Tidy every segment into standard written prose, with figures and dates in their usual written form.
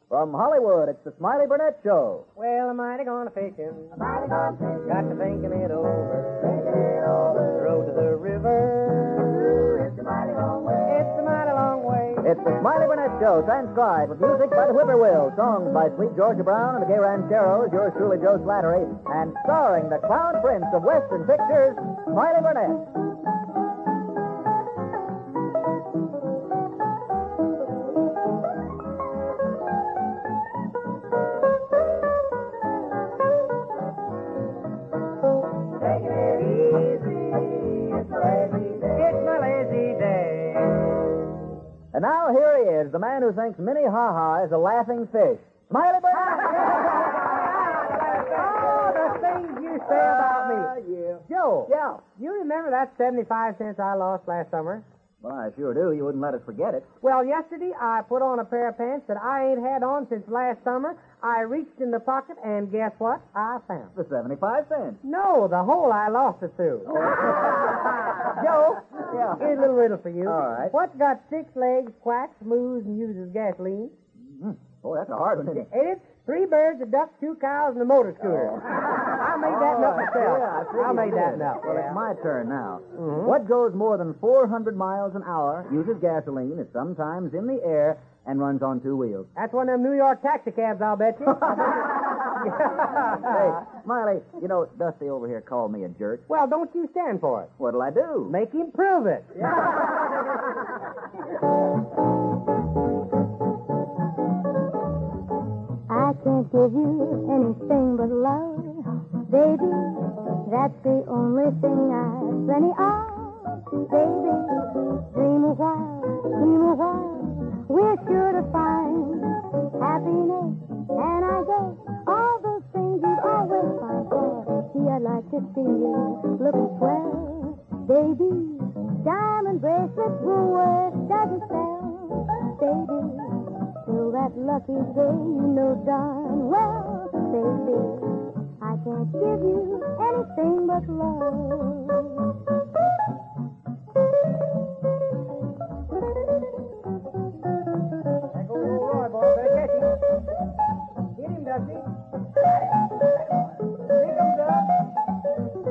From Hollywood, it's the Smiley Burnett Show. Well, am I gonna fishing? Mighty gone fishing. Got to thinking it over. Thinking it over. Rode to the river. It's a mighty long way. It's a mighty long way. It's the Smiley Burnett Show, transcribed with music by the Whippoorwill, songs by Sweet Georgia Brown and the Gay Rancheros, yours truly, Joe Slattery, and starring the Crown Prince of Western Pictures, Smiley Burnett. Taking it easy. It's a lazy day. It's my lazy day. And now here he is, the man who thinks Minnie Ha-Ha is a laughing fish, Smiley Burnett. Oh, the things you say about me. Yeah. Joe. Yeah. You remember that 75 cents I lost last summer? Well, I sure do. You wouldn't let us forget it. Well, yesterday I put on a pair of pants that I ain't had on since last summer. I reached in the pocket, and guess what? I found. For 75 cents. No, the hole I lost it through. Joe, Yeah. here's a little riddle for you. All right. What's got 6 legs, quacks, moves, and uses gasoline? Boy, that's a hard one, isn't it? Ain't it? 3 birds, a duck, 2 cows, and a motor scooter. I made that up myself. Yeah, I made that did. up. Well, Yeah. it's my turn now. Mhm. What goes more than 400 miles an hour, uses gasoline, is sometimes in the air, and runs on 2 wheels? That's one of them New York taxi cabs, I'll bet you. Hey, Smiley, you know, Dusty over here called me a jerk. Well, don't you stand for it. What'll I do? Make him prove it. I can't give you anything but love, baby. That's the only thing I've plenty of, baby. Dream a while, we're sure to find happiness. And I guess all those things you'd always find for. See, I'd like to see you looking swell, baby. Diamond bracelets, Woolworth doesn't sell, baby. Till that lucky day, you know darn well, baby, I can't give you anything but love. There goes old Roy, boy. Better catch him. Get him, Dusty. Pick him, Doug.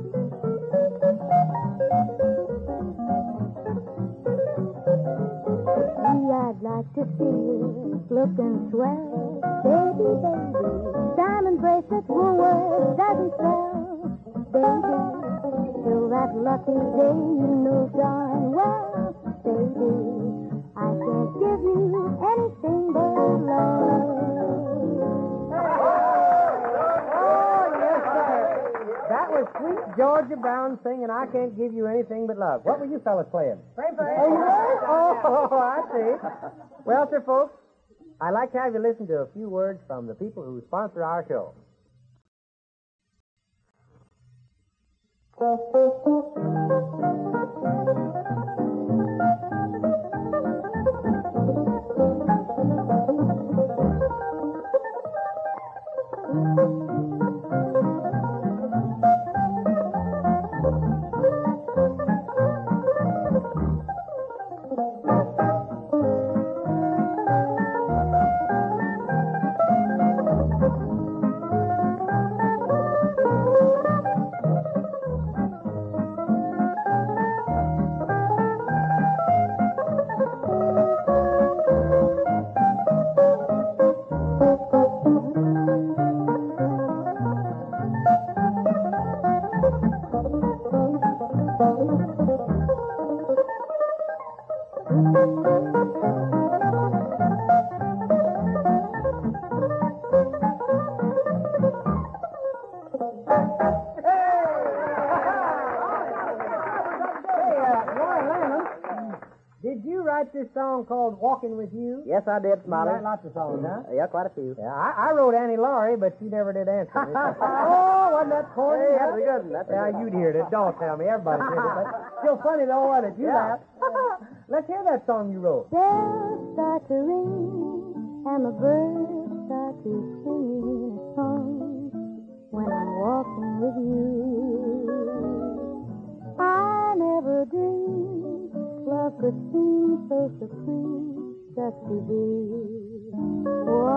Gee, I'd like to see you looking swell, baby, baby. Diamond bracelets, Woolworth doesn't sell, baby. Till that lucky day, you know darn well, baby, I can't give you anything but love. Oh, yes, sir. That was Sweet Georgia Brown singing I Can't Give You Anything But Love. What were you fellas playing? Pray for Oh, you were? Oh, I see. Well, sir, folks, I'd like to have you listen to a few words from the people who sponsor our show. Did you write this song called Walking With You? Yes, I did, You Smiley. write lots of songs, huh? Yeah, quite a few. Yeah, I wrote Annie Laurie, but she never did answer me. Oh, wasn't that corny? Hey, that's a good one. That's a Yeah, good one. you'd heard it. Don't tell me. Everybody did it. But still funny, though, wasn't it? You Yeah. laugh. Let's hear that song you wrote. Bells start to ring and the birds start to sing a song when I'm walking with you. I never dreamed love could seem so supreme just to be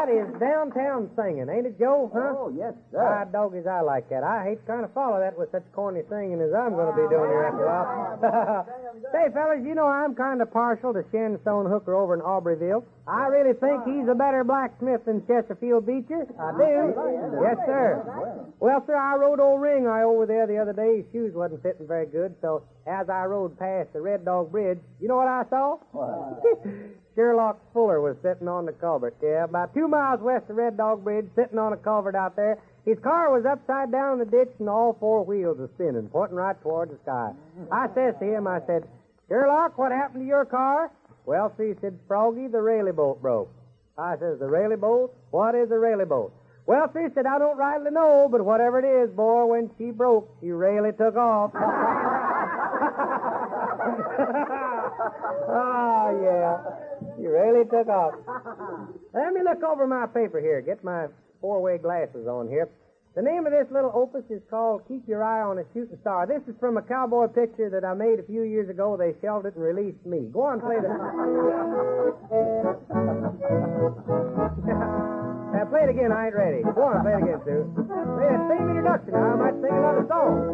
That is downtown singing, ain't it, Joe? Huh? Oh, yes, Ah, sir. doggies, I like that. I hate to kind of follow that with such corny singing as I'm going to be doing here after a while. Say, fellas, you know I'm kind of partial to Shenstone Hooker over in Aubreyville. I really think he's a better blacksmith than Chesterfield Beecher. I do. Yes, sir. Well, sir, I rode old Ring Eye over there the other day. His shoes wasn't fitting very good, so as I rode past the Red Dog Bridge, you know what I saw? Sherlock Fuller was sitting on the culvert. Yeah, about 2 miles west of Red Dog Bridge, sitting on a culvert out there. His car was upside down in the ditch, and all 4 wheels was spinning, pointing right toward the sky. I says to him, I said, Sherlock, what happened to your car? Well, see, he said, Froggy, the Rayleigh boat broke. I says, the Rayleigh boat? What is a Rayleigh boat? Well, see, he said, I don't rightly know, but whatever it is, boy, when she broke, she really took off. Oh, yeah. She really took off. Let me look over my paper here. Get my 4-way glasses on here. The name of this little opus is called Keep Your Eye on a Shooting Star. This is from a cowboy picture that I made a few years ago. They shelved it and released me. Go on, play the... play it again. I ain't ready. Go on, play it again, Sue. Play that same introduction. Now I might sing another song.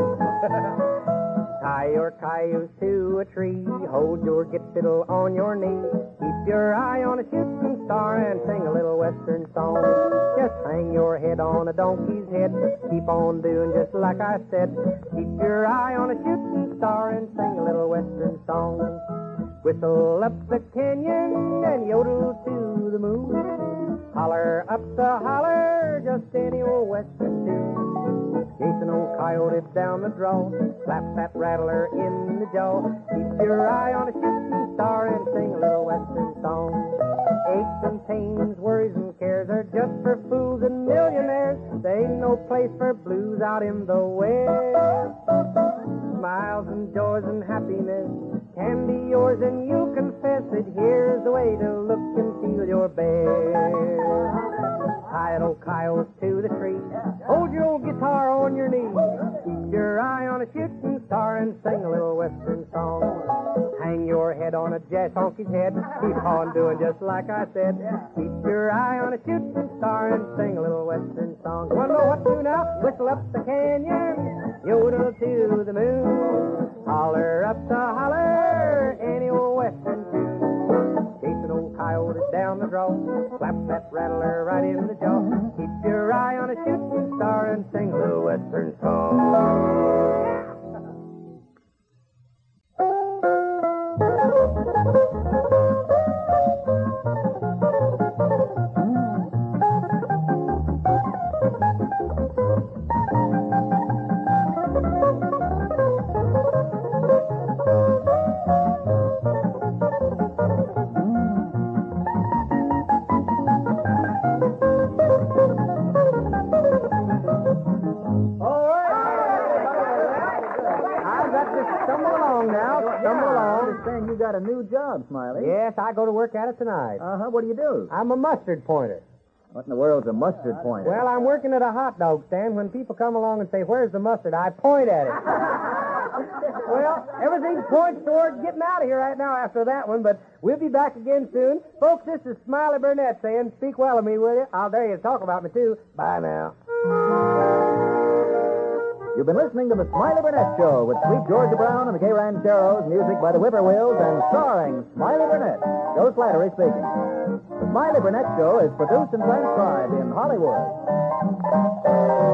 Tie your cayuse to a tree, hold your git-fiddle on your knee, keep your eye on a shooting star and sing a little western song. Just hang your head on a donkey's head, keep on doing just like I said. Keep your eye on a shooting star and sing a little western song. Whistle up the canyon and yodel to the moon. Holler up the holler, just any old western tune. Chasing old coyote down the draw, slap that rattler in the jaw. Keep your eye on a shooting star and sing a little western song. Aches and pains, worries and cares are just for fools and millionaires. There ain't no place for blues out in the West. Smiles and joys and happiness can be yours, and you'll confess that here's the way to look and feel your best. Tie an old coyote to the tree, hold your old guitar on your knee, keep your eye on a shooting star and sing a little western song. Hang your head on a jazz honky's head, keep on doing just like I said. Keep your eye on a shooting star and sing a little western song. Wanna know what to do now? Whistle up the canyon, yodel to the moon, holler up the holler, any old western tune. Chasing old coyotes down the draw, slap that rattler right in the jaw. Keep your eye on a shooting star and sing a little western song. You got a new job, Smiley. Yes, I go to work at it tonight. Uh-huh. What do you do? I'm a mustard pointer. What in the world's a mustard pointer? Well, I'm working at a hot dog stand. When people come along and say, where's the mustard, I point at it. Well, everything points toward getting out of here right now after that one, but we'll be back again soon. Folks, this is Smiley Burnett saying, speak well of me, will you? I'll dare you to talk about me, too. Bye now. You've been listening to the Smiley Burnett Show with Sweet Georgia Brown and the Gay Rancheros, music by the Whippoorwills, and starring Smiley Burnett. Joe Slattery speaking. The Smiley Burnett Show is produced and transcribed in Hollywood.